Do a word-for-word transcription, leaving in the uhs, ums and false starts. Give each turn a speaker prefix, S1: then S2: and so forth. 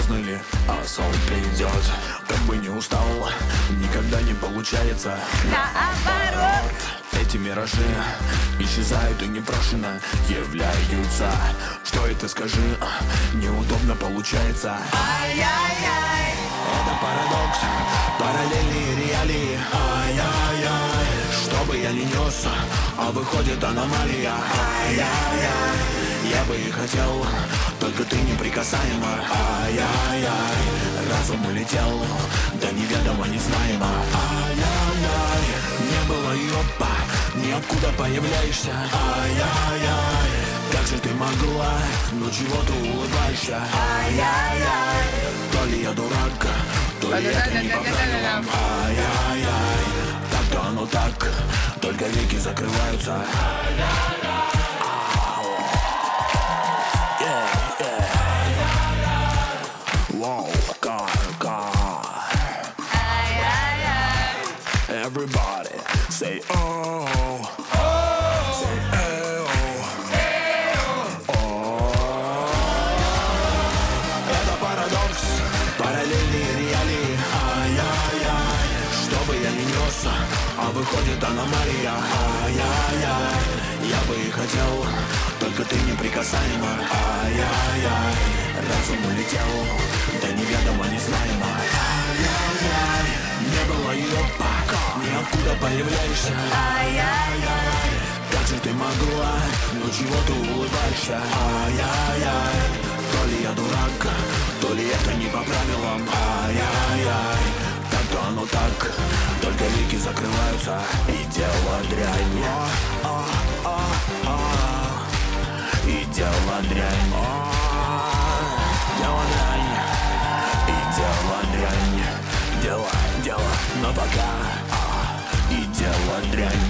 S1: поздно ли, а сон придет. Как бы не устал, никогда не получается.
S2: Наоборот.
S1: Эти миражи исчезают и непрошено являются. Что это, скажи, неудобно получается.
S2: Ай-яй-яй.
S1: Это парадокс, параллельные реалии. Ай-яй-яй. Что бы я ни нес, а выходит аномалия. Ай-яй-яй. Я бы и хотел, только ты неприкасаема. Ай-яй-яй. Разум улетел, да неведомо, незнаемо. Ай-яй-яй. Не было и опа, ниоткуда появляешься. Ай-яй-яй. Как же ты могла, ну чего ты улыбаешься? Ай-яй-яй. То ли я дурак, то ли это не по правилам. Ай-яй-яй. Так-то оно так, только веки закрываются. Wow, car, car. Everybody say oh, oh. Say oh, oh. Это парадокс, параллельные реалии. Ай-яй-яй. Что бы я ни нес, а выходит аномалия. Ай-яй-яй. Я бы и хотел, только ты неприкасаема. Ай-яй-яй. Разум улетел, да неведомо, незнаемо. Ай-яй-яй. Не было и опа, ниоткуда появляешься. Ай-яй-яй. Как же ты могла, ну чего ты улыбаешься? Ай-яй-яй. То ли я дурак, то ли это не по правилам. Ай-яй-яй. Так-то оно так, только веки закрываются. И дело дрянь. И дело дрянь. Дело дрянь. И дело дрянь. Дело, дело, но пока. И дело дрянь.